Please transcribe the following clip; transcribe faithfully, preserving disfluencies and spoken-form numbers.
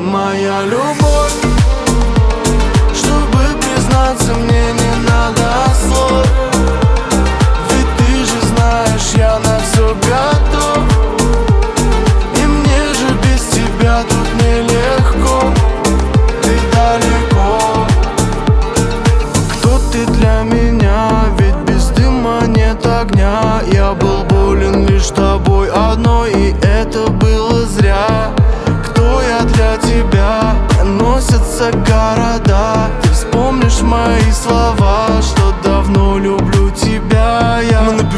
Моя любовь, чтобы признаться, мне не надо слов. Ведь ты же знаешь, я на все готов. И мне же без тебя тут нелегко. Ты далеко. Кто ты для меня? Ведь без дыма нет огня. Я был болен лишь тобой одной, и это было зря. Кто я для тебя? Носятся города. Ты вспомнишь мои слова.